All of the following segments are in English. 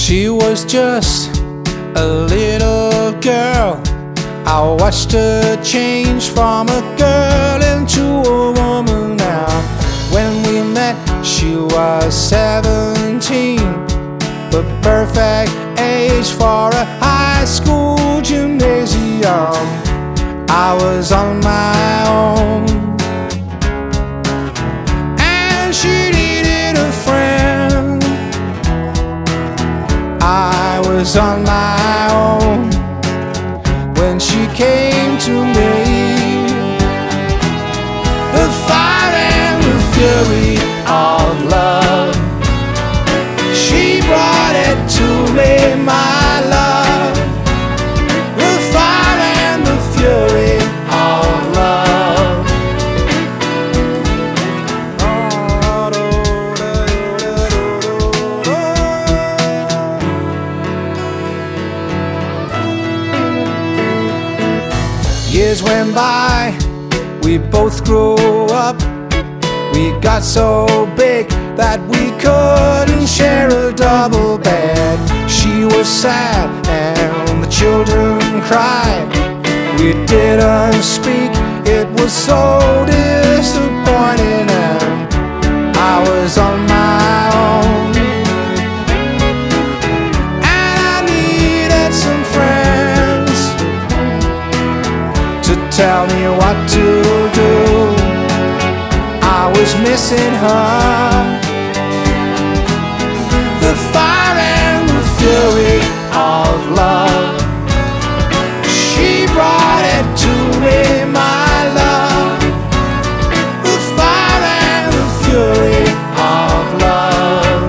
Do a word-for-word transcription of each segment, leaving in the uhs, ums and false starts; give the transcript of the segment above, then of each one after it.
She was just a little girl. I watched her change from a girl into a woman now. When we met, she was seventeen, the perfect age for a high school gymnasium. I was on my own, and she needed a friend. I was on my own when she came to me. The fire and the fury of love, she brought it to me, my love. The fire and the fury of love. Years went by, we both grew up. We got so big that we couldn't share a double bed. She was sad and the children cried. We didn't speak, it was so disappointing, and I was on my own, and I needed some friends to tell me what to do. I was missing her. The fire and the fury of love, she brought it to me, my love. The fire and the fury of love.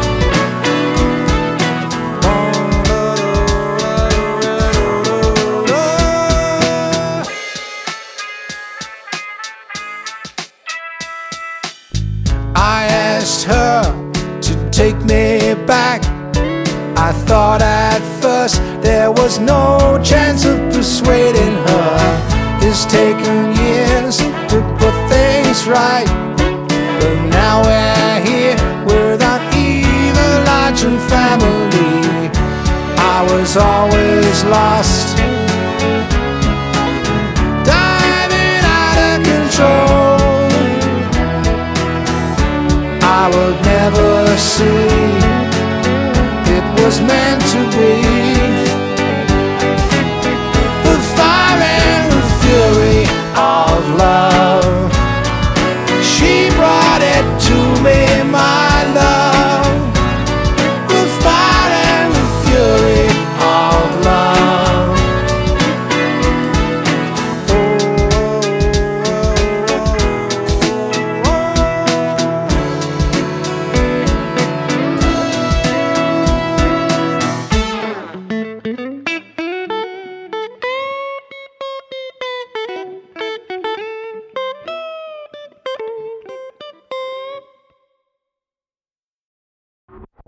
I asked her to take me back. I thought at first there was no chance of persuading her. It's taken years to put things right, but now we're here without either lodge and family. I was always lost